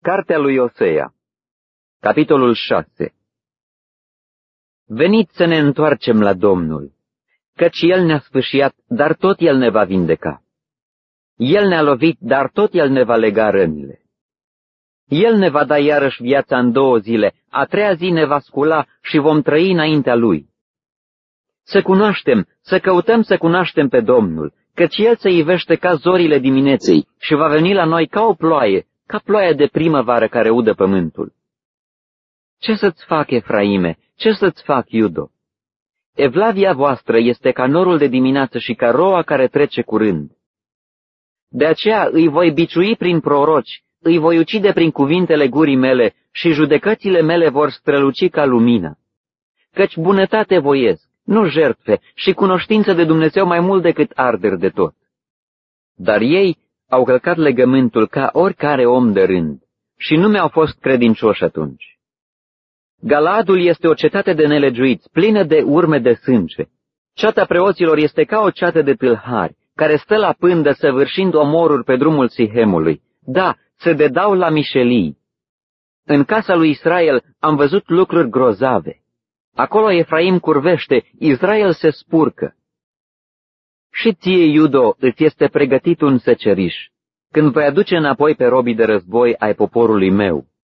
Cartea lui Osea, capitolul 6. Veniți să ne întoarcem la Domnul, căci El ne-a sfâșiat, dar tot El ne va vindeca. El ne-a lovit, dar tot El ne va lega rănile. El ne va da iarăși viața în 2 zile, a 3-a zi ne va scula și vom trăi înaintea Lui. Să cunoaștem, să căutăm să cunoaștem pe Domnul, căci El se ivește ca zorile dimineței și va veni la noi ca o ploaie, ca ploaia de primăvară care udă pământul. Ce să-ți fac, Efraime? Ce să-ți fac, Iudo? Evlavia voastră este ca norul de dimineață și ca roa care trece curând. De aceea îi voi biciui prin proroci, îi voi ucide prin cuvintele gurii mele și judecățile mele vor străluci ca lumina. Căci bunătate voiesc, nu jertfe, și cunoștință de Dumnezeu mai mult decât arderi de tot. Dar ei au călcat legământul ca oricare om de rând și nu mi-au fost credincioși atunci. Galaadul este o cetate de nelegiuiți, plină de urme de sânge. Ceata preoților este ca o ceată de tâlhari, care stă la pândă săvârșind omoruri pe drumul Sihemului. Da, se dedau la mișelii. În casa lui Israel am văzut lucruri grozave. Acolo Efraim curvește, Israel se spurcă. Și ție, Iudo, îți este pregătit un seceriș, când voi aduce înapoi pe robii de război ai poporului meu.